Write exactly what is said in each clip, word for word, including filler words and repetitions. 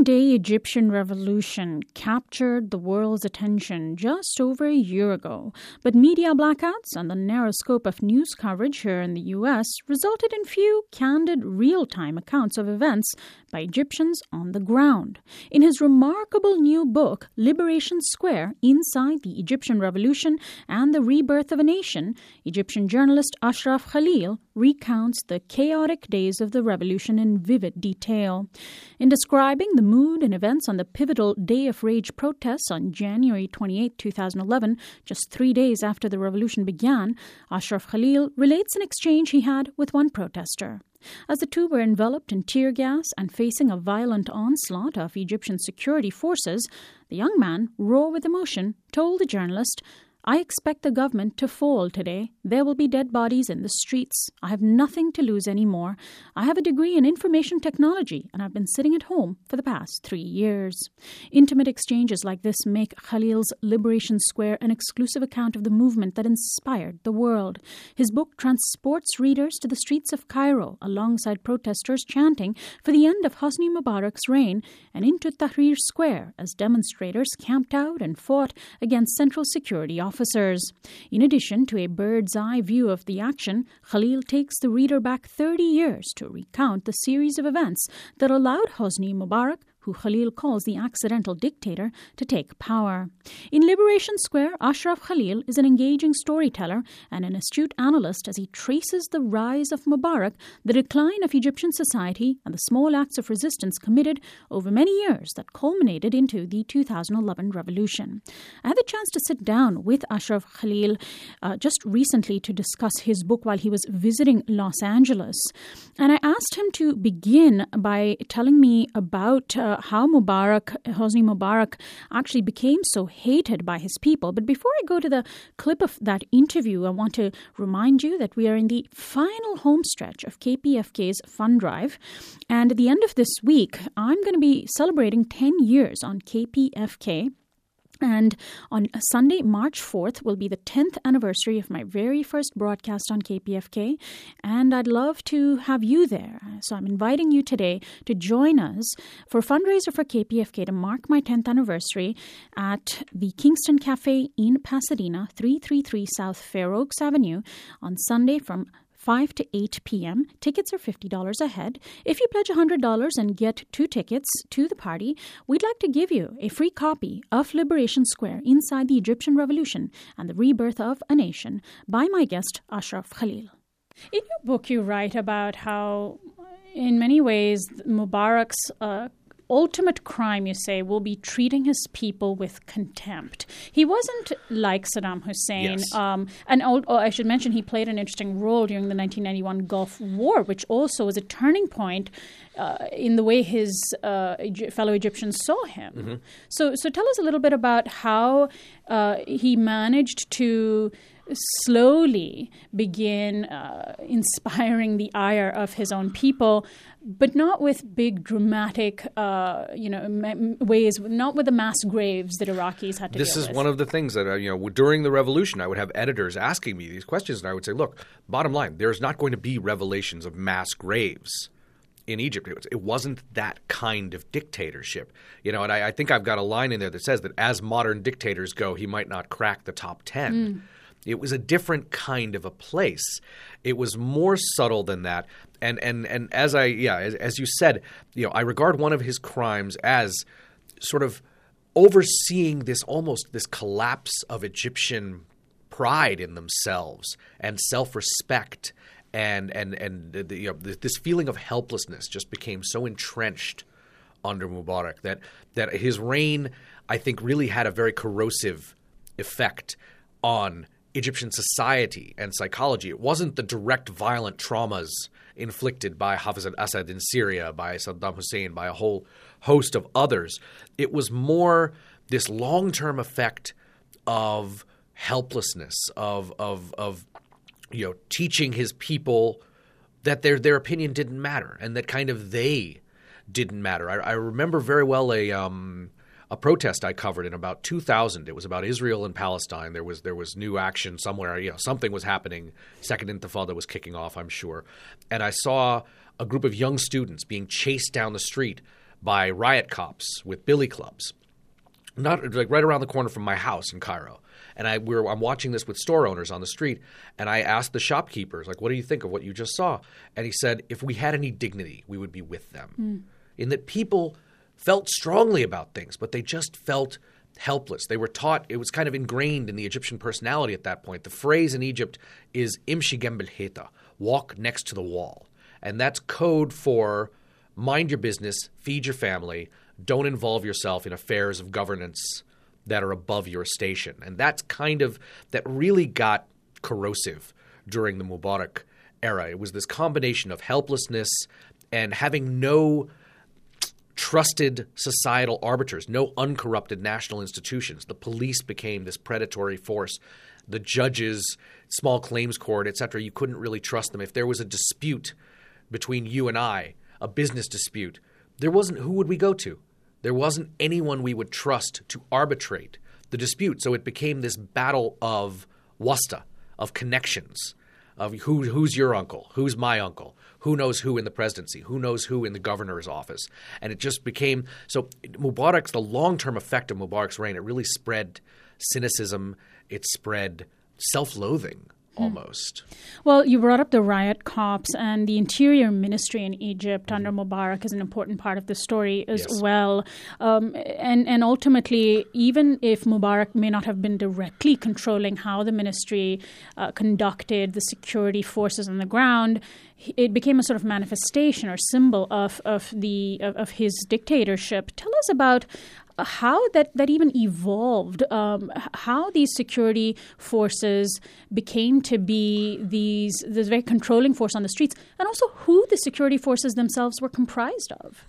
seven-day Egyptian revolution captured the world's attention just over a year ago, but media blackouts and the narrow scope of news coverage here in the U S resulted in few candid, real-time accounts of events by Egyptians on the ground. In his remarkable new book, Liberation Square: Inside the Egyptian Revolution and the Rebirth of a Nation, Egyptian journalist Ashraf Khalil recounts the chaotic days of the revolution in vivid detail. In describing the mood and events on the pivotal Day of Rage protests on January twenty-eighth, twenty eleven, just three days after the revolution began, Ashraf Khalil relates an exchange he had with one protester. As the two were enveloped in tear gas and facing a violent onslaught of Egyptian security forces, the young man, raw with emotion, told the journalist, "I expect the government to fall today. There will be dead bodies in the streets. I have nothing to lose anymore. I have a degree in information technology, and I've been sitting at home for the past three years." Intimate exchanges like this make Khalil's Liberation Square an exclusive account of the movement that inspired the world. His book transports readers to the streets of Cairo alongside protesters chanting for the end of Hosni Mubarak's reign and into Tahrir Square as demonstrators camped out and fought against central security officers. Officers. In addition to a bird's-eye view of the action, Khalil takes the reader back thirty years to recount the series of events that allowed Hosni Mubarak, who Khalil calls the accidental dictator, to take power. In Liberation Square, Ashraf Khalil is an engaging storyteller and an astute analyst as he traces the rise of Mubarak, the decline of Egyptian society, and the small acts of resistance committed over many years that culminated into the two thousand eleven revolution. I had the chance to sit down with Ashraf Khalil uh, just recently to discuss his book while he was visiting Los Angeles. And I asked him to begin by telling me about uh, how Mubarak, Hosni Mubarak, actually became so hated by his people. But before I go to the clip of that interview, I want to remind you that we are in the final home stretch of K P F K's fund drive. And at the end of this week, I'm going to be celebrating ten years on K P F K. And on Sunday, March fourth, will be the tenth anniversary of my very first broadcast on K P F K, and I'd love to have you there. So I'm inviting you today to join us for a fundraiser for K P F K to mark my tenth anniversary at the Kingston Cafe in Pasadena, three thirty-three South Fair Oaks Avenue, on Sunday from five to eight p.m. Tickets are fifty dollars a head. If you pledge one hundred dollars and get two tickets to the party, we'd like to give you a free copy of Liberation Square: Inside the Egyptian Revolution and the Rebirth of a Nation by my guest, Ashraf Khalil. In your book, you write about how, in many ways, Mubarak's uh, ultimate crime, you say, will be treating his people with contempt. He wasn't like Saddam Hussein. Yes. Um, and oh, I should mention he played an interesting role during the nineteen ninety-one Gulf War, which also was a turning point uh, in the way his uh, fellow Egyptians saw him. Mm-hmm. So, so tell us a little bit about how uh, he managed to slowly begin uh, inspiring the ire of his own people, but not with big dramatic, uh, you know, m- ways, not with the mass graves that Iraqis had to This deal is with. one of the things that, uh, you know, during the revolution, I would have editors asking me these questions, and I would say, look, bottom line, there's not going to be revelations of mass graves in Egypt. It, was, it wasn't that kind of dictatorship. You know, and I, I think I've got a line in there that says that as modern dictators go, he might not crack the top ten. Mm. It was a different kind of a place. It was more subtle than that. And and and as I yeah, as, as you said, you know, I regard one of his crimes as sort of overseeing this almost this collapse of Egyptian pride in themselves and self-respect, and and and the, you know, this feeling of helplessness just became so entrenched under Mubarak that that his reign, I think, really had a very corrosive effect on Egyptian society and psychology. It wasn't the direct violent traumas inflicted by Hafez al-Assad in Syria, by Saddam Hussein, by a whole host of others. It was more this long-term effect of helplessness, of of of you know teaching his people that their their opinion didn't matter and that kind of they didn't matter. I, I remember very well a um, a protest I covered in about two thousand. It was about Israel and Palestine. There was there was new action somewhere. You know, something was happening. Second Intifada was kicking off, I'm sure. And I saw a group of young students being chased down the street by riot cops with billy clubs, not like right around the corner from my house in Cairo. And I we're I'm watching this with store owners on the street, and I asked the shopkeepers, like, what do you think of what you just saw? And he said, if we had any dignity, we would be with them. Mm. In that people felt strongly about things, but they just felt helpless. They were taught, it was kind of ingrained in the Egyptian personality at that point. The phrase in Egypt is imshi gemb el-heta, walk next to the wall. And that's code for mind your business, feed your family, don't involve yourself in affairs of governance that are above your station. And that's kind of, that really got corrosive during the Mubarak era. It was this combination of helplessness and having no trusted societal arbiters, no uncorrupted national institutions. The police became this predatory force. The judges, small claims court, et cetera, you couldn't really trust them. If there was a dispute between you and I, a business dispute, there wasn't, who would we go to? There wasn't anyone we would trust to arbitrate the dispute. So it became this battle of wasta, of connections, of who, who's your uncle, who's my uncle, who knows who in the presidency, who knows who in the governor's office. And it just became – so Mubarak's – the long-term effect of Mubarak's reign, it really spread cynicism. It spread self-loathing almost. Well, you brought up the riot cops, and the Interior Ministry in Egypt mm-hmm. under Mubarak is an important part of the story as yes. well. Um, and, and ultimately, even if Mubarak may not have been directly controlling how the ministry uh, conducted the security forces on the ground, it became a sort of manifestation or symbol of, of, the, of, of his dictatorship. Tell us about how that, that even evolved, um, how these security forces became to be these this very controlling force on the streets, and also who the security forces themselves were comprised of.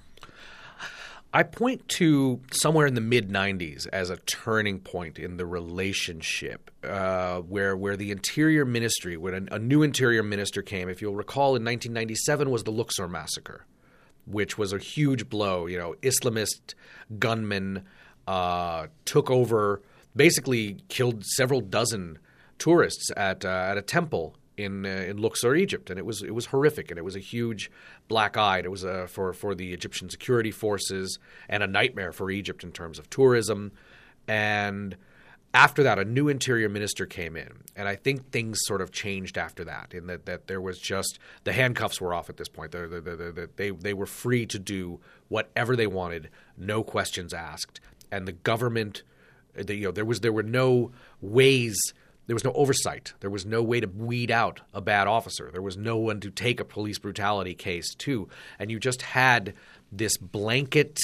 I point to somewhere in the mid nineties as a turning point in the relationship uh, where where the Interior Ministry, when a, a new Interior Minister came, if you'll recall, in nineteen ninety-seven was the Luxor massacre, which was a huge blow. You know, Islamist gunmen uh, took over, basically killed several dozen tourists at uh, at a temple in uh, in Luxor, Egypt, and it was it was horrific, and it was a huge black eye. It was uh, for for the Egyptian security forces and a nightmare for Egypt in terms of tourism. And after that, a new interior minister came in, and I think things sort of changed after that, in that, that there was just – the handcuffs were off at this point. They're, they're, they're, they're, they they were free to do whatever they wanted, no questions asked. And the government the, – you know, there was there were no ways – there was no oversight. There was no way to weed out a bad officer. There was no one to take a police brutality case to. And you just had this blanket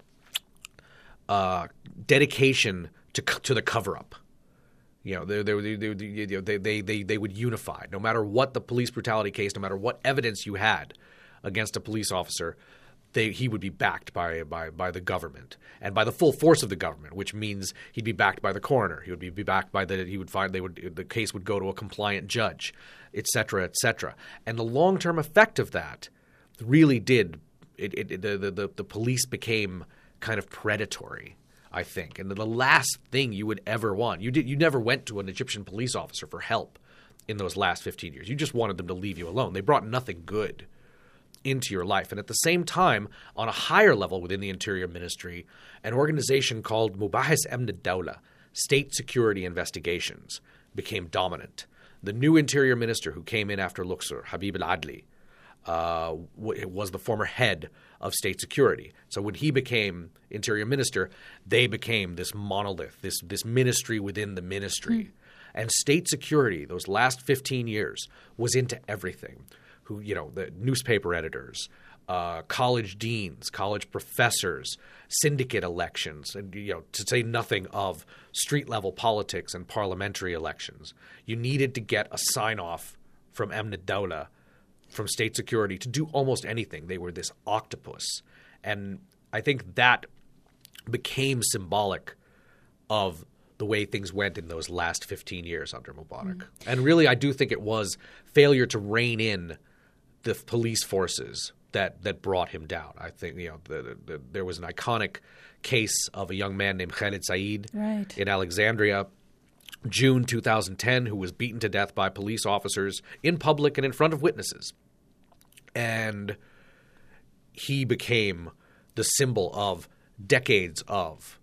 uh, dedication – To, to the cover-up. You know, they they, they, they, they, they, they would unify. No matter what the police brutality case, no matter what evidence you had against a police officer, they, he would be backed by, by, by the government and by the full force of the government, which means he'd be backed by the coroner. He would be, be backed by the – he would find they would the case would go to a compliant judge, et cetera, et cetera. And the long-term effect of that really did it, – it, the, the, the police became kind of predatory, I think. And the last thing you would ever want, you did, you never went to an Egyptian police officer for help in those last fifteen years. You just wanted them to leave you alone. They brought nothing good into your life. And at the same time, on a higher level within the Interior Ministry, an organization called Mubahis Amn ad-Dawla, State Security Investigations, became dominant. The new Interior Minister who came in after Luxor, Habib al-Adli, uh, was the former head of state security. So when he became interior minister, they became this monolith, this this ministry within the ministry. Mm. And state security, those last fifteen years, was into everything. Who, you know, the newspaper editors, uh, college deans, college professors, syndicate elections, and, you know, to say nothing of street level politics and parliamentary elections. You needed to get a sign off from Amn ad-Dawla, from state security, to do almost anything. They were this octopus. And I think that became symbolic of the way things went in those last fifteen years under Mubarak. Mm. And really, I do think it was failure to rein in the police forces that that brought him down. I think, you know, the, the, there was an iconic case of a young man named Khalid Said right. in Alexandria, June two thousand ten, who was beaten to death by police officers in public and in front of witnesses. And he became the symbol of decades of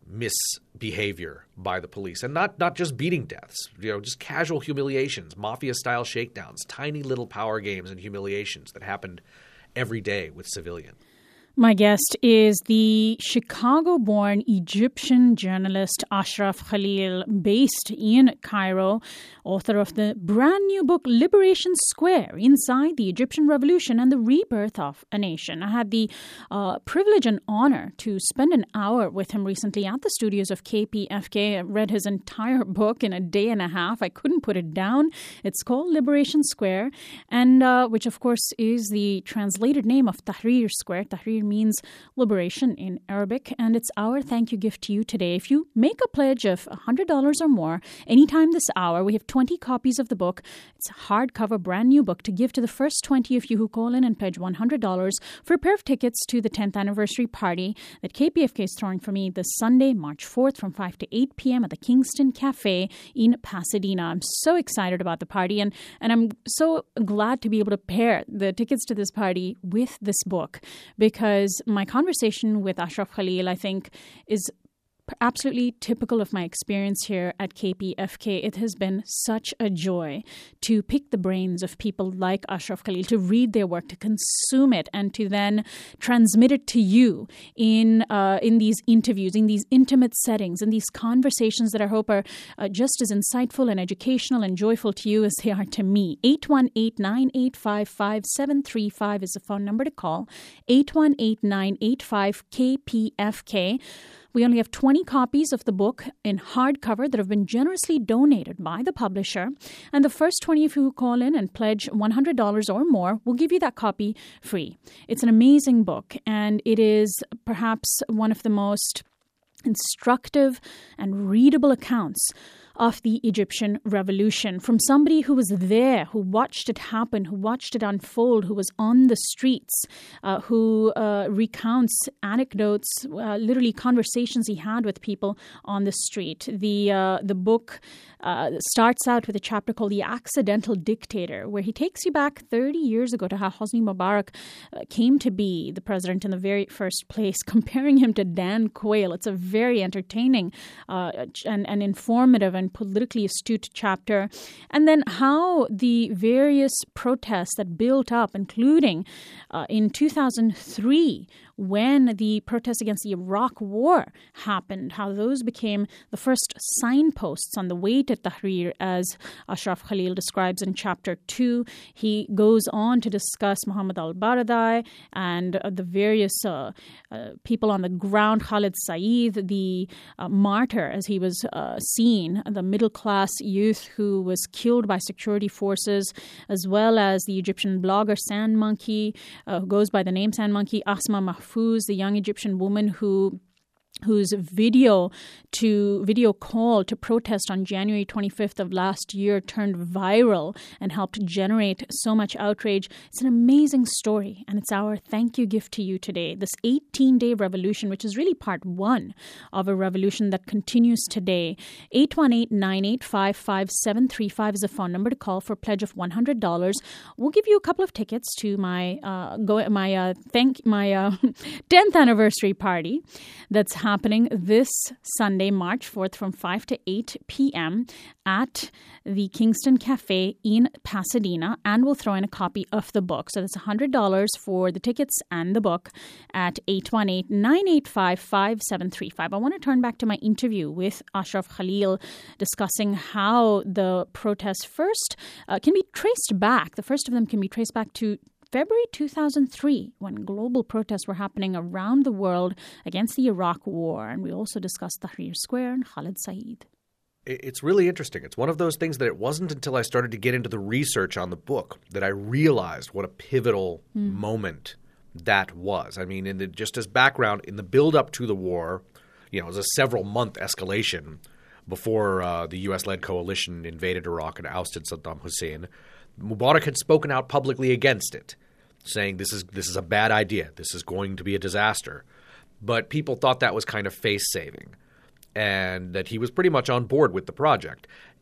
misbehavior by the police, and not not just beating deaths, you know, just casual humiliations, mafia-style shakedowns, tiny little power games and humiliations that happened every day with civilians. My guest is the Chicago-born Egyptian journalist Ashraf Khalil, based in Cairo, author of the brand new book Liberation Square: Inside the Egyptian Revolution and the Rebirth of a Nation. I had the uh, privilege and honor to spend an hour with him recently at the studios of K P F K. I read his entire book in a day and a half. I couldn't put it down. It's called Liberation Square, and uh, which, of course, is the translated name of Tahrir Square. Tahrir means liberation in Arabic, and it's our thank you gift to you today. If you make a pledge of one hundred dollars or more anytime this hour, we have twenty copies of the book. It's a hardcover, brand new book to give to the first twenty of you who call in and pledge one hundred dollars for a pair of tickets to the tenth anniversary party that K P F K is throwing for me this Sunday, March fourth from five to eight p.m. at the Kingston Cafe in Pasadena. I'm so excited about the party, and, and I'm so glad to be able to pair the tickets to this party with this book, because my conversation with Ashraf Khalil, I think, is absolutely typical of my experience here at K P F K. It has been such a joy to pick the brains of people like Ashraf Khalil, to read their work, to consume it, and to then transmit it to you in uh, in these interviews, in these intimate settings, in these conversations that I hope are uh, just as insightful and educational and joyful to you as they are to me. eight one eight, nine eight five, five seven three five is the phone number to call. eight one eight, nine eight five, K P F K. We only have twenty copies of the book in hardcover that have been generously donated by the publisher. And the first twenty of you who call in and pledge one hundred dollars or more will give you that copy free. It's an amazing book, and it is perhaps one of the most instructive and readable accounts of the Egyptian Revolution, from somebody who was there, who watched it happen, who watched it unfold, who was on the streets, uh, who uh, recounts anecdotes, uh, literally conversations he had with people on the street. The uh, the book uh, starts out with a chapter called The Accidental Dictator, where he takes you back thirty years ago to how Hosni Mubarak uh, came to be the president in the very first place, comparing him to Dan Quayle. It's a very entertaining uh, and, and informative and politically astute chapter. And then how the various protests that built up, including uh, in two thousand three, when the protests against the Iraq War happened, how those became the first signposts on the way to Tahrir, as Ashraf Khalil describes in chapter two. He goes on to discuss Muhammad al-Baradei and uh, the various uh, uh, people on the ground, Khalid Saeed, the uh, martyr, as he was uh, seen, the middle-class youth who was killed by security forces, as well as the Egyptian blogger Sand Monkey, uh, who goes by the name Sand Monkey, Asma Mahfouz, the young Egyptian woman who whose video to video call to protest on January twenty-fifth of last year turned viral and helped generate so much outrage. It's an amazing story, and it's our thank you gift to you today. This eighteen-day revolution, which is really part one of a revolution that continues today. eight one eight, nine eight five, five seven three five is a phone number to call for a pledge of one hundred dollars. We'll give you a couple of tickets to my uh, go my uh, thank my uh, tenth anniversary party that's happening this Sunday, March fourth from five to eight p.m. at the Kingston Cafe in Pasadena, and we'll throw in a copy of the book. So that's one hundred dollars for the tickets and the book at eight one eight, nine eight five, five seven three five. I want to turn back to my interview with Ashraf Khalil, discussing how the protests first uh, can be traced back. The first of them can be traced back to February two thousand three, when global protests were happening around the world against the Iraq War. And we also discussed Tahrir Square and Khalid Saeed. It's really interesting. It's one of those things that it wasn't until I started to get into the research on the book that I realized what a pivotal mm. moment that was. I mean, in the, just as background, in the build-up to the war, you know, it was a several-month escalation before uh, the U S-led coalition invaded Iraq and ousted Saddam Hussein. Mubarak had spoken out publicly against it, saying this is this is a bad idea. This is going to be a disaster. But people thought that was kind of face-saving and that he was pretty much on board with the project.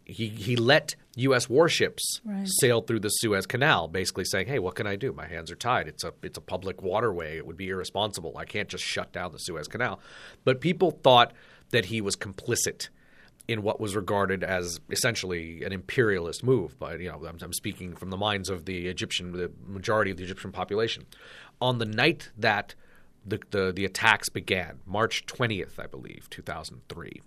he he let U S warships right. sail through the Suez Canal, basically saying, "Hey, what can I do? My hands are tied. It's a it's a public waterway. It would be irresponsible. I can't just shut down the Suez Canal." But people thought that he was complicit in what was regarded as essentially an imperialist move. But you know, I'm, I'm speaking from the minds of the Egyptian, the majority of the Egyptian population. On the night that the the, the attacks began, March twentieth, I believe, two thousand three,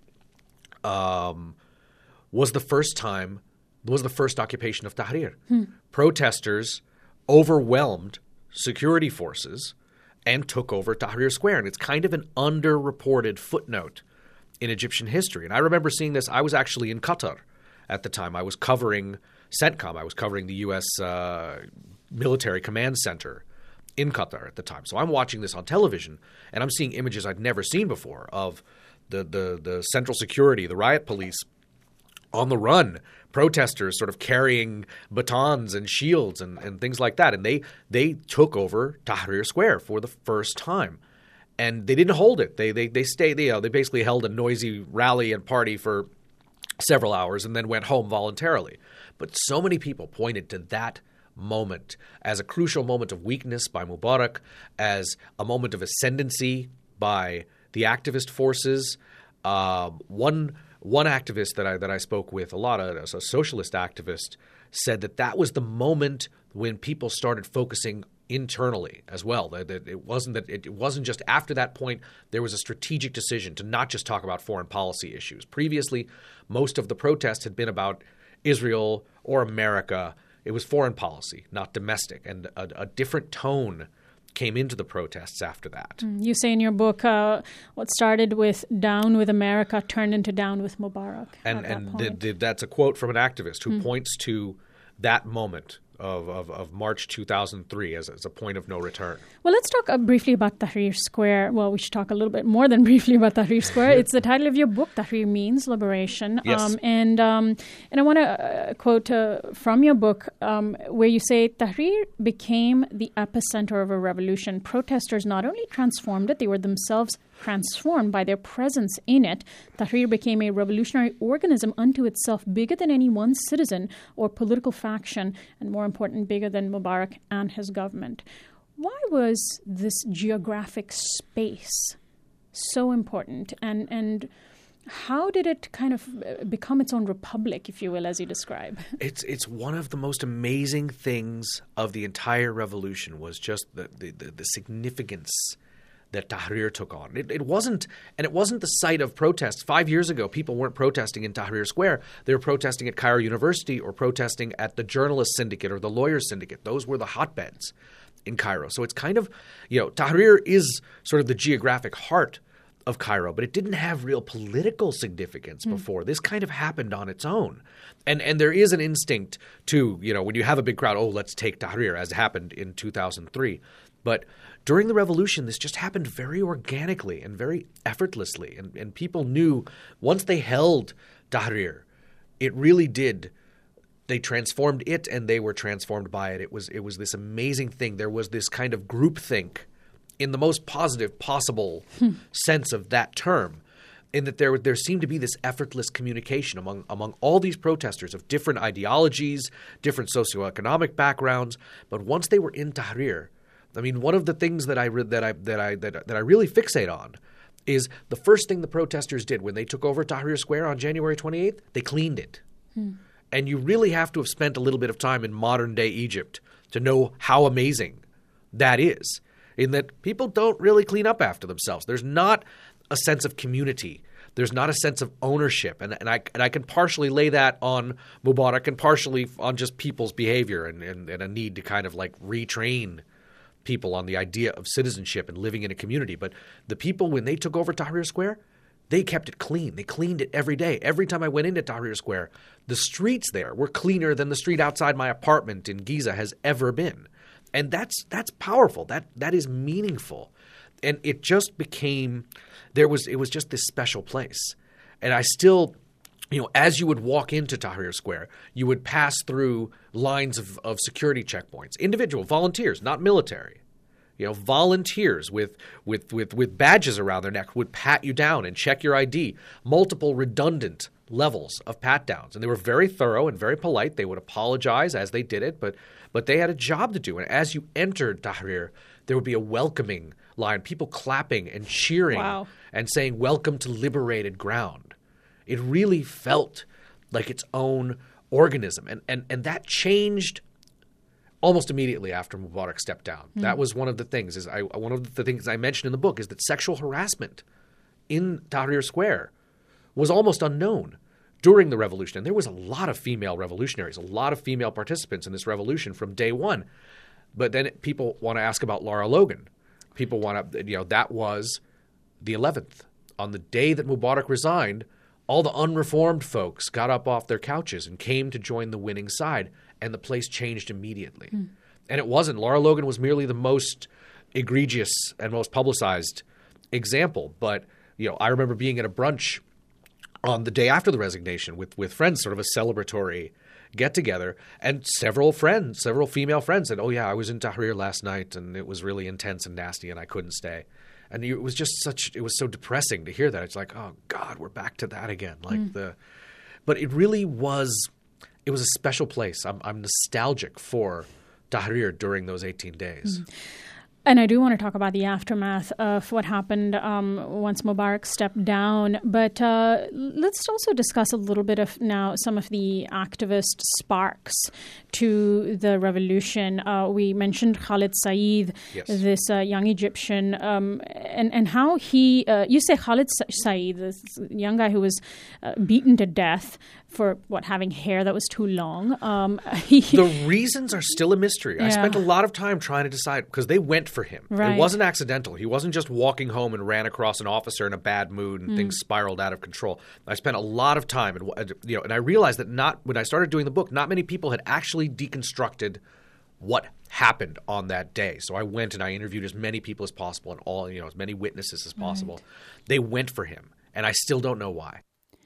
um, was the first time. was the first occupation of Tahrir. Hmm. Protesters overwhelmed security forces and took over Tahrir Square. And it's kind of an underreported footnote in Egyptian history. And I remember seeing this. I was actually in Qatar at the time. I was covering CENTCOM. I was covering the U S uh, military command center in Qatar at the time. So I'm watching this on television, and I'm seeing images I'd never seen before of the the, the central security, the riot police, on the run, protesters sort of carrying batons and shields and, and things like that. And they they took over Tahrir Square for the first time. And they didn't hold it. They they they stayed, you know, they basically held a noisy rally and party for several hours and then went home voluntarily. But so many people pointed to that moment as a crucial moment of weakness by Mubarak, as a moment of ascendancy by the activist forces. Uh, one One activist that I that I spoke with a lot, of, a socialist activist, said that that was the moment when people started focusing internally as well. That, that it wasn't that it, it wasn't just after that point. There was a strategic decision to not just talk about foreign policy issues. Previously, most of the protests had been about Israel or America. It was foreign policy, not domestic, and a, a different tone came into the protests after that. You say in your book, uh, what started with Down with America turned into Down with Mubarak. And and the, the, that's a quote from an activist who mm. points to that moment of, of, of March two thousand three as, as a point of no return. Well, let's talk uh, briefly about Tahrir Square. Well, we should talk a little bit more than briefly about Tahrir Square. It's the title of your book, Tahrir Means Liberation. Yes. Um, and, um, and I want to uh, quote uh, from your book um, where you say, Tahrir became the epicenter of a revolution. Protesters not only transformed it, they were themselves transformed by their presence in it. Tahrir became a revolutionary organism unto itself, bigger than any one citizen or political faction, and more important, bigger than Mubarak and his government. Why was this geographic space so important? And and how did it kind of become its own republic, if you will, as you describe? It's it's one of the most amazing things of the entire revolution was just the the, the, the significance that Tahrir took on. It, it wasn't, and it wasn't the site of protests. Five years ago, people weren't protesting in Tahrir Square. They were protesting at Cairo University or protesting at the Journalist Syndicate or the Lawyers Syndicate. Those were the hotbeds in Cairo. So it's kind of, you know, Tahrir is sort of the geographic heart of Cairo, but it didn't have real political significance mm. before. This kind of happened on its own. And and there is an instinct to, you know, when you have a big crowd, oh, let's take Tahrir, as happened in two thousand three. But during the revolution, this just happened very organically and very effortlessly. And, and people knew once they held Tahrir, it really did. They transformed it and they were transformed by it. It was it was this amazing thing. There was this kind of groupthink in the most positive possible hmm. sense of that term, in that there there seemed to be this effortless communication among among all these protesters of different ideologies, different socioeconomic backgrounds. But once they were in Tahrir, I mean, one of the things that I re- that I that I that, that I really fixate on is the first thing the protesters did when they took over Tahrir Square on January twenty-eighth. They cleaned it, hmm. and you really have to have spent a little bit of time in modern day Egypt to know how amazing that is. In that people don't really clean up after themselves. There's not a sense of community. There's not a sense of ownership, and and I and I can partially lay that on Mubarak and partially on just people's behavior and, and, and a need to kind of like retrain people on the idea of citizenship and living in a community. But the people, when they took over Tahrir Square, they kept it clean. They cleaned it every day. Every time I went into Tahrir Square, the streets there were cleaner than the street outside my apartment in Giza has ever been. And that's that's powerful. That that is meaningful. And it just became there was it was just this special place. And I still You know, as you would walk into Tahrir Square, you would pass through lines of, of security checkpoints, individual volunteers, not military. You know, volunteers with, with with with badges around their neck would pat you down and check your I D. Multiple redundant levels of pat-downs. And they were very thorough and very polite. They would apologize as they did it, but but they had a job to do. And as you entered Tahrir, there would be a welcoming line, people clapping and cheering wow. and saying, "Welcome to liberated ground." It really felt like its own organism. And and, and that changed almost immediately after Mubarak stepped down. Mm. That was one of the things. Is I, one of the things I mentioned in the book is that sexual harassment in Tahrir Square was almost unknown during the revolution. And there was a lot of female revolutionaries, a lot of female participants in this revolution from day one. But then it, people want to ask about Lara Logan. People want to, you know, that was the eleventh. On the day that Mubarak resigned, all the unreformed folks got up off their couches and came to join the winning side. And the place changed immediately. Mm. And it wasn't. Lara Logan was merely the most egregious and most publicized example. But, you know, I remember being at a brunch on the day after the resignation with, with friends, sort of a celebratory get-together. And several friends, several female friends said, "Oh, yeah, I was in Tahrir last night and it was really intense and nasty and I couldn't stay." And it was just such – it was so depressing to hear that. It's like, oh, God, we're back to that again. Like mm. the – but it really was – it was a special place. I'm, I'm nostalgic for Tahrir during those eighteen days. Mm. And I do want to talk about the aftermath of what happened um, once Mubarak stepped down. But uh, let's also discuss a little bit of now some of the activist sparks to the revolution. Uh, we mentioned Khalid Saeed, yes. this uh, young Egyptian, um, and, and how he, uh, you say Khalid Saeed, this young guy who was uh, beaten to death for, what, having hair that was too long. Um, he, the reasons are still a mystery. Yeah. I spent a lot of time trying to decide because they went for him. Right. It wasn't accidental. He wasn't just walking home and ran across an officer in a bad mood and mm. things spiraled out of control. I spent a lot of time, and you know, and I realized that not when I started doing the book, not many people had actually deconstructed what happened on that day. So I went and I interviewed as many people as possible and all, you know, as many witnesses as possible. Right. They went for him, and I still don't know why.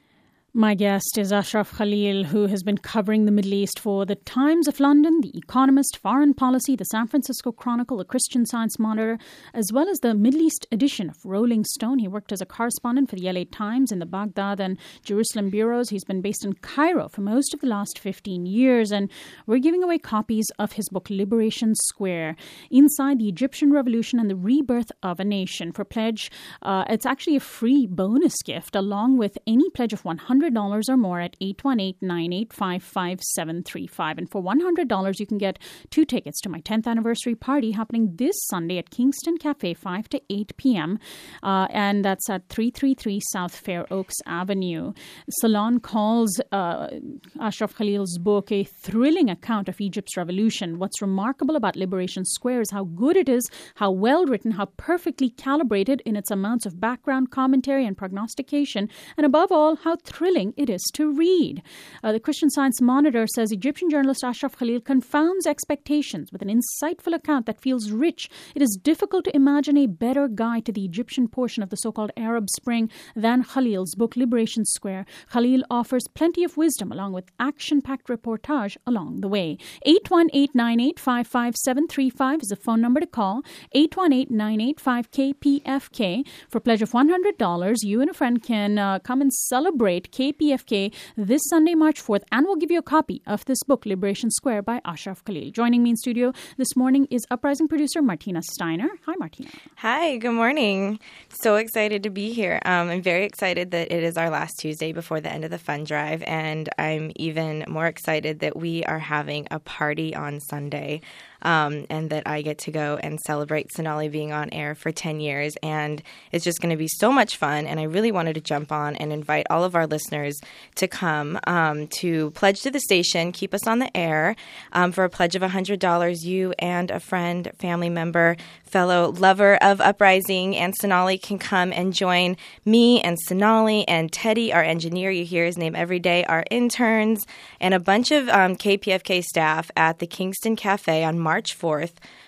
My guest is Ashraf Khalil, who has been covering the Middle East for The Times of London, The Economist, Foreign Policy, The San Francisco Chronicle, The Christian Science Monitor, as well as the Middle East edition of Rolling Stone. He worked as a correspondent for the L A Times in the Baghdad and Jerusalem bureaus. He's been based in Cairo for most of the last fifteen years, and we're giving away copies of his book, Liberation Square, Inside the Egyptian Revolution and the Rebirth of a Nation. For pledge, uh, it's actually a free bonus gift, along with any pledge of one hundred dollars or more at eight one eight, nine eight five, five seven three five. And for one hundred dollars, you can get two tickets to my tenth anniversary party happening this Sunday at Kingston Cafe, five to eight p.m. Uh, and that's at three thirty-three South Fair Oaks Avenue. Salon calls uh, Ashraf Khalil's book a thrilling account of Egypt's revolution. What's remarkable about Liberation Square is how good it is, how well written, how perfectly calibrated in its amounts of background commentary and prognostication, and above all, how thrilling it is to read. Uh, the Christian Science Monitor says Egyptian journalist Ashraf Khalil confounds expectations with an insightful account that feels rich. It is difficult to imagine a better guide to the Egyptian portion of the so-called Arab Spring than Khalil's book Liberation Square. Khalil offers plenty of wisdom along with action-packed reportage along the way. eight one eight, nine eight five, five seven three five is the phone number to call. eight one eight, nine eight five, K P F K. For a pledge of one hundred dollars, you and a friend can uh, come and celebrate K P F K this Sunday, March fourth, and we'll give you a copy of this book, Liberation Square by Ashraf Khalil. Joining me in studio this morning is Uprising producer Martina Steiner. Hi, Martina. Hi, good morning. So excited to be here. Um, I'm very excited that it is our last Tuesday before the end of the fund drive, and I'm even more excited that we are having a party on Sunday. Um, and that I get to go and celebrate Sonali being on air for ten years. And it's just going to be so much fun. And I really wanted to jump on and invite all of our listeners to come um, to pledge to the station, keep us on the air. Um, for a pledge of one hundred dollars, you and a friend, family member, fellow lover of Uprising and Sonali can come and join me and Sonali and Teddy, our engineer. You hear his name every day, our interns, and a bunch of um, K P F K staff at the Kingston Cafe on March fourth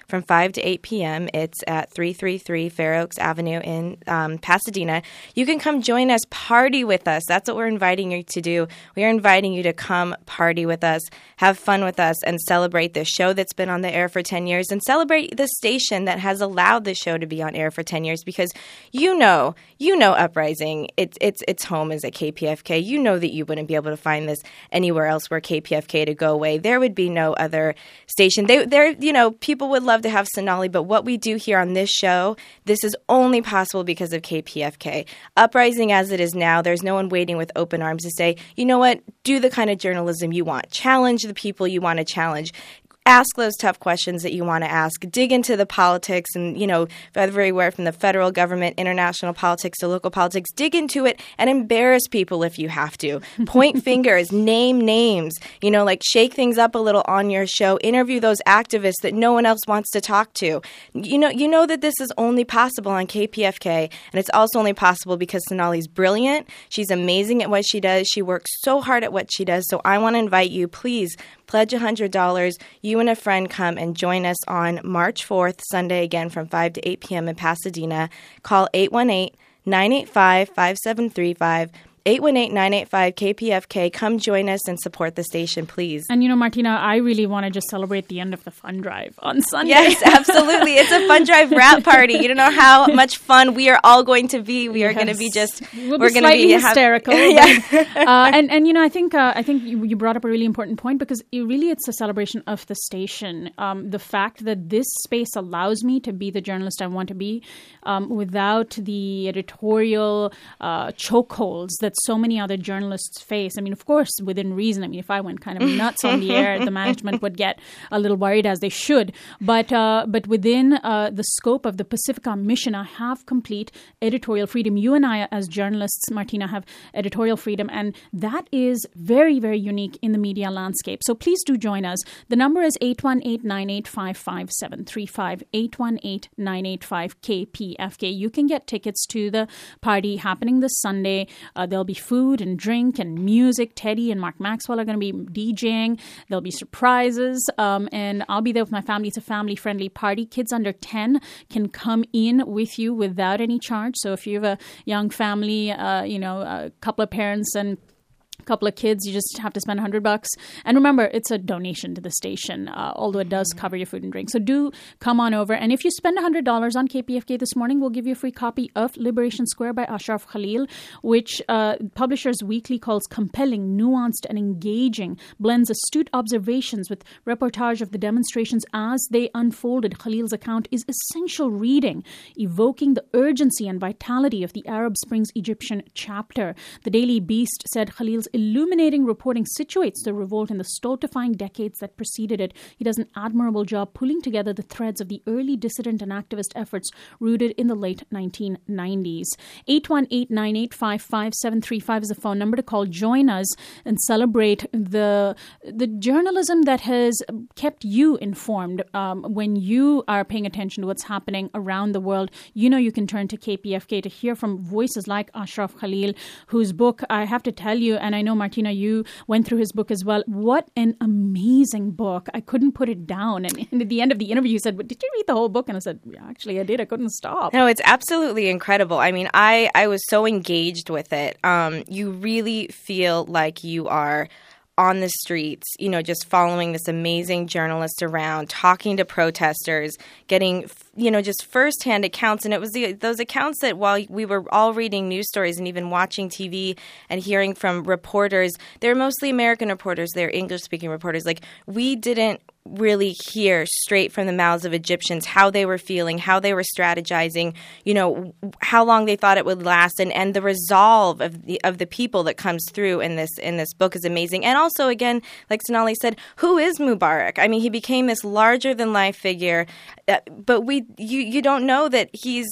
from five to eight p.m. It's at three thirty-three Fair Oaks Avenue in um, Pasadena. You can come join us, party with us. That's what we're inviting you to do. We are inviting you to come party with us, have fun with us, and celebrate this show that's been on the air for ten years, and celebrate the station that has allowed the show to be on air for ten years, because you know, you know Uprising, it's its its home is at K P F K. You know that you wouldn't be able to find this anywhere else where K P F K to go away. There would be no other station. They, there, you know, people would love to have Sonali, but what we do here on this show, this is only possible because of K P F K. Uprising as it is now, there's no one waiting with open arms to say, you know what, do the kind of journalism you want. Challenge the people you want to challenge. Ask those tough questions that you want to ask. Dig into the politics and, you know, everywhere from the federal government, international politics to local politics. Dig into it and embarrass people if you have to. Point fingers, name names, you know, like shake things up a little on your show. Interview those activists that no one else wants to talk to. You know, you know that this is only possible on K P F K, and it's also only possible because Sonali's brilliant. She's amazing at what she does. She works so hard at what she does. So I want to invite you, please, pledge one hundred dollars. You and a friend come and join us on March fourth, Sunday, again from five to eight p.m. in Pasadena. Call eight one eight, nine eight five, five seven three five. eight one eight, nine eight five, K P F K. Come join us and support the station, please. And, you know, Martina, I really want to just celebrate the end of the fun drive on Sunday. Yes, absolutely. It's a fun drive wrap party. You don't know how much fun we are all going to be. We are yes. going to be just... We'll we're be slightly be hysterical. Have, yeah. but, uh, and, and, you know, I think uh, I think you, you brought up a really important point, because it really it's a celebration of the station. Um, the fact that this space allows me to be the journalist I want to be um, without the editorial uh, chokeholds that so many other journalists journalists face. I mean, of course, within reason. I mean, if I went kind of nuts on the air, the management would get a little worried, as they should. But uh, but within uh, the scope of the Pacifica mission, I have complete editorial freedom. You and I, as journalists, Martina, have editorial freedom, and that is very, very unique in the media landscape. So please do join us. The number is eight one eight, nine eight five, five seven three five, eight one eight, nine eight five, K P F K. You can get tickets to the party happening this Sunday. Uh, there'll be food and drink and music. Teddy and Mark Maxwell are going to be DJing. There'll be surprises, um, and I'll be there with my family. It's a family-friendly party. Kids under ten can come in with you without any charge. So if you have a young family, uh, you know, a couple of parents and couple of kids, you just have to spend a hundred bucks. And remember, it's a donation to the station, uh, although it does cover your food and drink. So do come on over. And if you spend a hundred dollars on K P F K this morning, we'll give you a free copy of Liberation Square by Ashraf Khalil, which uh, Publishers Weekly calls compelling, nuanced, and engaging, blends astute observations with reportage of the demonstrations as they unfolded. Khalil's account is essential reading, evoking the urgency and vitality of the Arab Springs Egyptian chapter. The Daily Beast said Khalil's illuminating reporting situates the revolt in the stultifying decades that preceded it. He does an admirable job pulling together the threads of the early dissident and activist efforts rooted in the late nineteen nineties. eight one eight, nine eight five, five seven three five is the phone number to call. Join us and celebrate the the journalism that has kept you informed um, when you are paying attention to what's happening around the world. You know you can turn to K P F K to hear from voices like Ashraf Khalil, whose book, I have to tell you, and I know, Martina, you went through his book as well. What an amazing book. I couldn't put it down. And, and at the end of the interview, he said, did you read the whole book? And I said, yeah, actually, I did. I couldn't stop. No, it's absolutely incredible. I mean, I, I was so engaged with it. Um, you really feel like you are on the streets, you know, just following this amazing journalist around, talking to protesters, getting, you know, just firsthand accounts. And it was the, those accounts that while we were all reading news stories and even watching T V and hearing from reporters, they're mostly American reporters, they're English-speaking reporters. Like, we didn't really hear straight from the mouths of Egyptians how they were feeling, how they were strategizing, you know, how long they thought it would last, and, and the resolve of the of the people that comes through in this in this book is amazing. And also, again, like Sonali said, who is Mubarak? I mean, he became this larger than life figure, uh, but we you you don't know that he's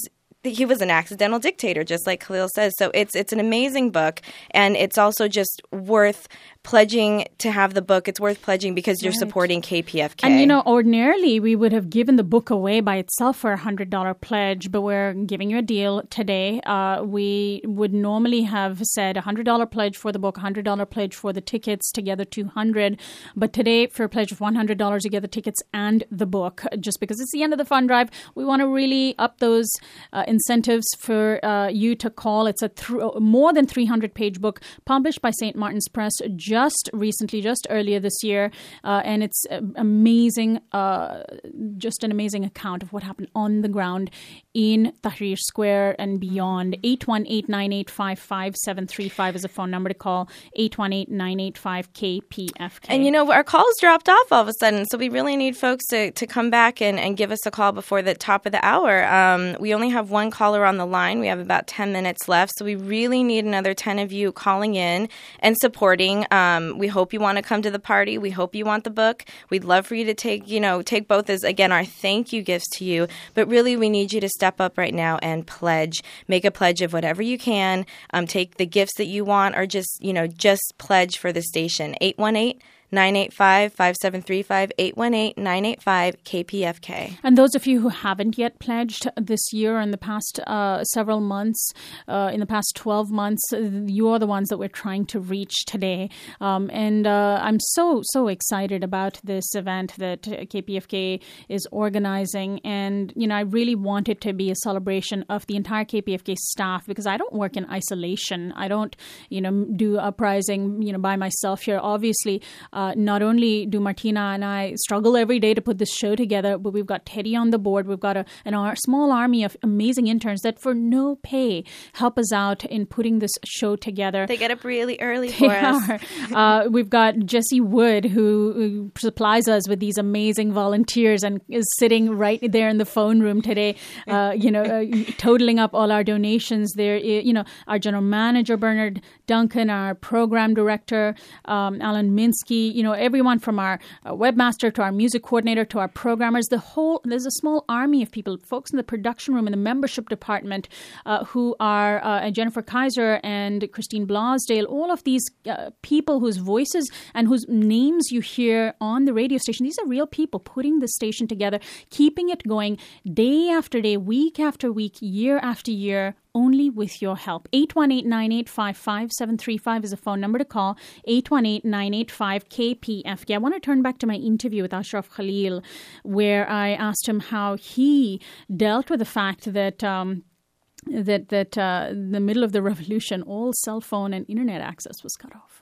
he was an accidental dictator, just like Khalil says. So it's it's an amazing book, and it's also just worth pledging to have the book. It's worth pledging because you're right. supporting K P F K. And, you know, ordinarily we would have given the book away by itself for a one hundred dollars pledge, but we're giving you a deal today. Uh, we would normally have said a one hundred dollars pledge for the book, one hundred dollars pledge for the tickets, together two hundred dollars. But today, for a pledge of one hundred dollars, you get the tickets and the book. Just because it's the end of the fund drive, we want to really up those uh, incentives for uh, you to call. It's a th- more than three hundred page book published by Saint Martin's Press just recently, just earlier this year. Uh, and it's amazing, uh, just an amazing account of what happened on the ground in Tahrir Square and beyond. eight one eight, nine eight five, five seven three five is a phone number to call. eight one eight, nine eight five, K P F K. And, you know, our calls dropped off all of a sudden, so we really need folks to, to come back and, and give us a call before the top of the hour. Um, we only have one caller on the line. We have about ten minutes left, so we really need another ten of you calling in and supporting. Um, we hope you want to come to the party. We hope you want the book. We'd love for you to take, you know, take both as, again, our thank you gifts to you. But really, we need you to step up right now and pledge. Make a pledge of whatever you can. Um, take the gifts that you want, or just, you know, just pledge for the station. eight one eight, nine eight five, five seven three five, eight one eight, nine eight five, K P F K. And those of you who haven't yet pledged this year, in the past uh, several months, uh, in the past twelve months, you are the ones that we're trying to reach today. Um, and uh, I'm so, so excited about this event that K P F K is organizing. And, you know, I really want it to be a celebration of the entire K P F K staff, because I don't work in isolation. I don't, you know, do uprising, you know, by myself here. Obviously, uh, not only do Martina and I struggle every day to put this show together, but we've got Teddy on the board. We've got a, an, a small army of amazing interns that for no pay help us out in putting this show together. They get up really early for they us. uh, we've got Jesse Wood, who, who supplies us with these amazing volunteers and is sitting right there in the phone room today, uh, you know, uh, totaling up all our donations there. You know, our general manager, Bernard Duncan, our program director, um, Alan Minsky, you know, everyone from our uh, webmaster to our music coordinator to our programmers, the whole, there's a small army of people, folks in the production room, in the membership department, uh, who are uh, Jennifer Kaiser and Christine Blasdale, all of these uh, people whose voices and whose names you hear on the radio station. These are real people putting the station together, keeping it going day after day, week after week, year after year, only with your help. eight one eight, nine eight five, five seven three five is a phone number to call. eight one eight, nine eight five, K P F K. I want to turn back to my interview with Ashraf Khalil, where I asked him how he dealt with the fact that um, that that uh, in the middle of the revolution, all cell phone and internet access was cut off.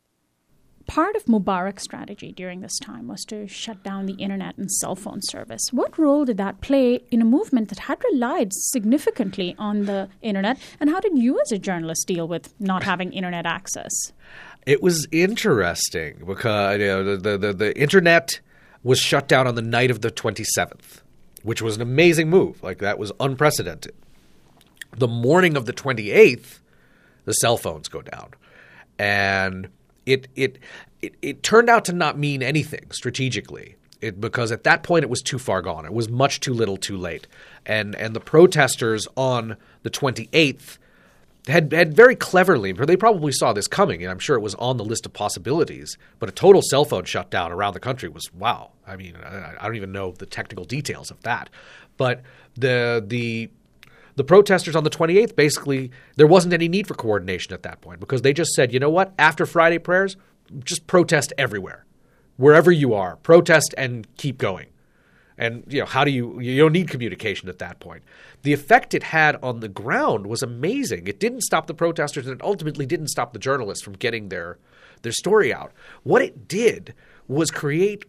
Part of Mubarak's strategy during this time was to shut down the internet and cell phone service. What role did that play in a movement that had relied significantly on the internet? And how did you as a journalist deal with not having internet access? It was interesting because you know, the, the, the internet was shut down on the night of the twenty-seventh, which was an amazing move. Like, that was unprecedented. The morning of the twenty-eighth, the cell phones go down. And It, it it it turned out to not mean anything strategically, it, because at that point it was too far gone. It was much too little, too late, and and the protesters on the twenty-eighth had had very cleverly, they probably saw this coming, and I'm sure it was on the list of possibilities. But a total cell phone shutdown around the country was wow. I mean, I, I don't even know the technical details of that, but the the. The protesters on the twenty-eighth, basically, there wasn't any need for coordination at that point, because they just said, you know what, after Friday prayers, just protest everywhere. Wherever you are, protest and keep going. And, you know, how do you – you don't need communication at that point. The effect it had on the ground was amazing. It didn't stop the protesters, and it ultimately didn't stop the journalists from getting their, their story out. What it did was create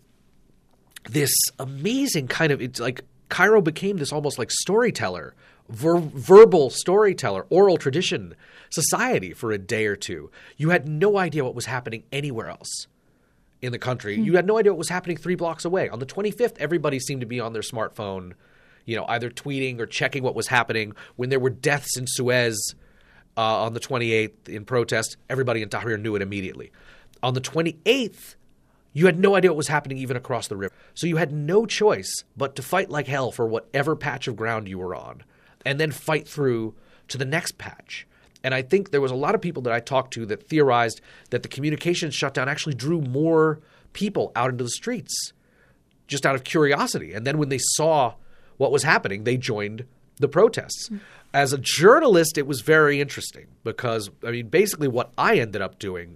this amazing kind of – it's like Cairo became this almost like storyteller – Ver- verbal storyteller, oral tradition society for a day or two. You had no idea what was happening anywhere else in the country. Mm. You had no idea what was happening three blocks away. On the twenty-fifth, everybody seemed to be on their smartphone, you know, either tweeting or checking what was happening. When there were deaths in Suez uh, on the twenty-eighth in protest, everybody in Tahrir knew it immediately. On the twenty-eighth, you had no idea what was happening even across the river. So you had no choice but to fight like hell for whatever patch of ground you were on. and then fight through to the next patch. And I think there was a lot of people that I talked to that theorized that the communications shutdown actually drew more people out into the streets just out of curiosity. And then when they saw what was happening, they joined the protests. Mm-hmm. As a journalist, it was very interesting because, I mean, basically what I ended up doing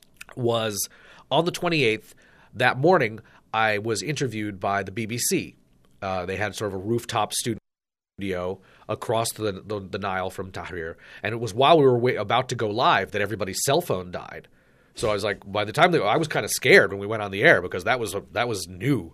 was on the twenty-eighth, that morning, I was interviewed by the B B C. Uh, they had sort of a rooftop studio across the, the, the Nile from Tahrir. And it was while we were wa- about to go live that everybody's cell phone died. So I was like, by the time they, I was kind of scared when we went on the air because that was that was new.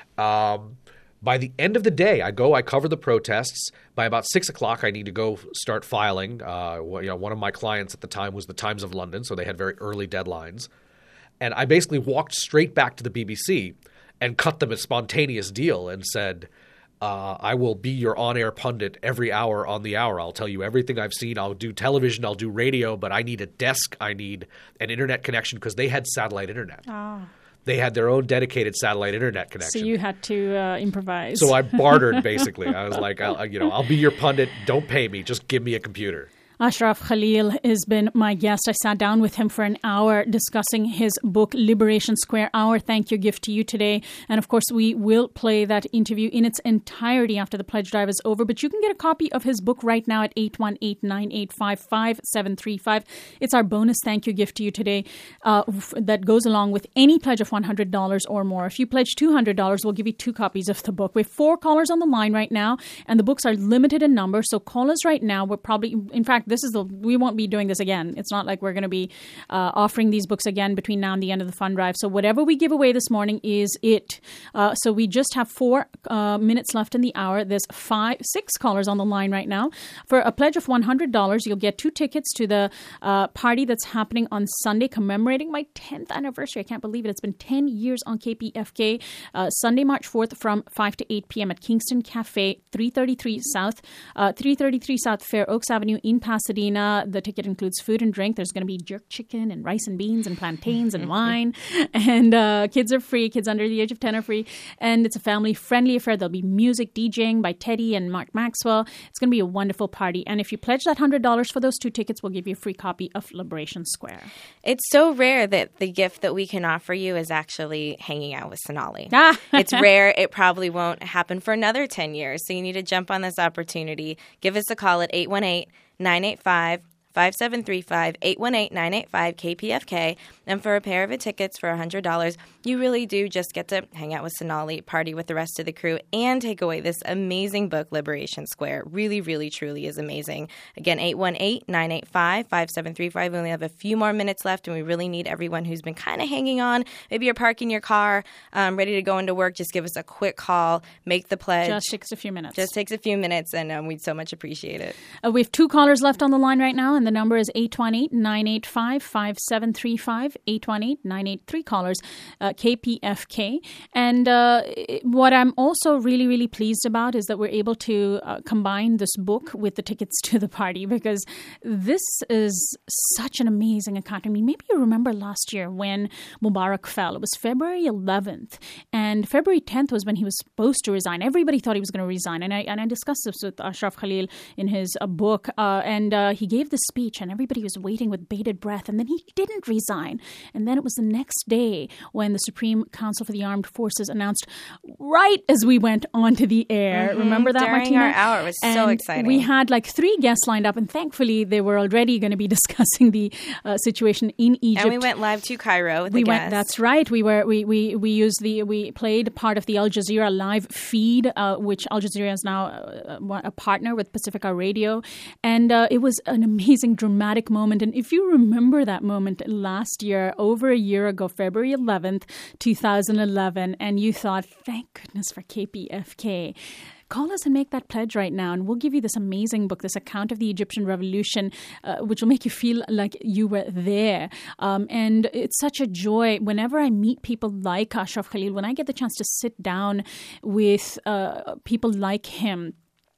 Um, by the end of the day, I go, I cover the protests. By about six o'clock, I need to go start filing. Uh, you know, one of my clients at the time was the Times of London, so they had very early deadlines. And I basically walked straight back to the B B C and cut them a spontaneous deal and said, uh, I will be your on-air pundit every hour on the hour. I'll tell you everything I've seen. I'll do television. I'll do radio. But I need a desk. I need an internet connection because they had satellite internet. Oh. They had their own dedicated satellite internet connection. So you had to uh, improvise. So I bartered, basically. I was like, I'll, you know, I'll be your pundit. Don't pay me. Just give me a computer. Ashraf Khalil has been my guest. I sat down with him for an hour discussing his book, Liberation Square. Our thank you gift to you today. And of course, we will play that interview in its entirety after the pledge drive is over. But you can get a copy of his book right now at eight one eight, nine eight five, five seven three five. It's our bonus thank you gift to you today uh, that goes along with any pledge of one hundred dollars or more. If you pledge two hundred dollars, we'll give you two copies of the book. We have four callers on the line right now, and the books are limited in number. So call us right now. We're probably, in fact, this is the, we won't be doing this again. It's not like we're going to be uh, offering these books again between now and the end of the fund drive. So whatever we give away this morning is it. Uh, so we just have four uh, minutes left in the hour. There's five, six callers on the line right now. For a pledge of one hundred dollars, you'll get two tickets to the uh, party that's happening on Sunday, commemorating my tenth anniversary. I can't believe it. It's been ten years on K P F K. Uh, Sunday, March fourth from five to eight p.m. at Kingston Cafe, three thirty-three South, uh, three thirty-three South Fair Oaks Avenue in Pasadena. The ticket includes food and drink. There's going to be jerk chicken and rice and beans and plantains and wine. And uh, kids are free. Kids under the age of ten are free. And it's a family-friendly affair. There'll be music, DJing by Teddy and Mark Maxwell. It's going to be a wonderful party. And if you pledge that one hundred dollars for those two tickets, we'll give you a free copy of Liberation Square. It's so rare that the gift that we can offer you is actually hanging out with Sonali. Ah. It's rare. It probably won't happen for another ten years. So you need to jump on this opportunity. Give us a call at eight one eight, nine eight five, five seven three five, eight one eight, nine eight five, K P F K. And for a pair of tickets for one hundred dollars, you really do just get to hang out with Sonali, party with the rest of the crew, and take away this amazing book, Liberation Square. Really, really, truly is amazing. Again, eight one eight, nine eight five, five seven three five. We only have a few more minutes left, and we really need everyone who's been kind of hanging on. Maybe you're parking your car, um, ready to go into work. Just give us a quick call. Make the pledge. Just takes a few minutes. Just takes a few minutes, and um, we'd so much appreciate it. Uh, we have two callers left on the line right now, and the number is eight one eight, nine eight five, five seven three five, eight one eight, nine eight three callers, uh, K P F K. And uh, what I'm also really, really pleased about is that we're able to uh, combine this book with the tickets to the party, because this is such an amazing account. I mean, maybe you remember last year when Mubarak fell. It was February eleventh, and February tenth was when he was supposed to resign. Everybody thought he was going to resign, and I and I discussed this with Ashraf Khalil in his uh, book, uh, and uh, he gave this speech, and everybody was waiting with bated breath, and then he didn't resign. And then it was the next day when the Supreme Council for the Armed Forces announced, right as we went onto the air. Mm-hmm. Remember that, During Martina? our hour. It was and so exciting. We had like three guests lined up, and thankfully they were already going to be discussing the uh, situation in Egypt. And we went live to Cairo with we the went. guests. That's right. We were. We we we used the. We played part of the Al Jazeera live feed, uh, which Al Jazeera is now a, a partner with Pacifica Radio, and uh, it was an amazing, dramatic moment. And if you remember that moment last year, over a year ago, February eleventh, two thousand eleven, and you thought, "Thank goodness for K P F K." Call us and make that pledge right now, and we'll give you this amazing book, this account of the Egyptian Revolution, uh, which will make you feel like you were there. Um, and it's such a joy whenever I meet people like Ashraf Khalil, when I get the chance to sit down with uh, people like him.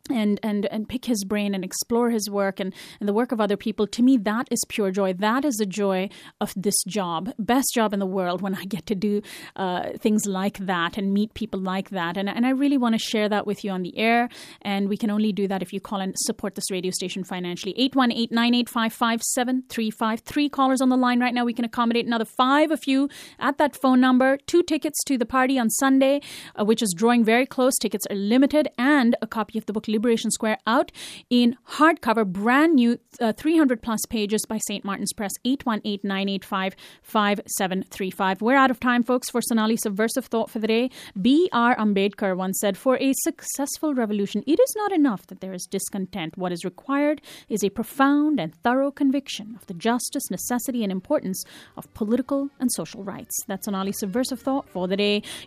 and and and pick his brain and explore his work and, and the work of other people, to me, that is pure joy. That is the joy of this job. Best job in the world when I get to do uh, things like that and meet people like that. And, and I really want to share that with you on the air. And we can only do that if you call and support this radio station financially. eight one eight, nine eight five, five seven three five. Three callers on the line right now. We can accommodate another five of you at that phone number. Two tickets to the party on Sunday, uh, which is drawing very close. Tickets are limited, and a copy of the book Liberation Square out in hardcover, brand new, uh, three hundred plus pages by Saint Martin's Press. Eight one eight, nine eight five, five seven three five. We're out of time, folks, for Sonali's subversive thought for the day. B R Ambedkar once said, for a successful revolution, it is not enough that there is discontent. What is required is a profound and thorough conviction of the justice, necessity, and importance of political and social rights. That's Sonali's subversive thought for the day.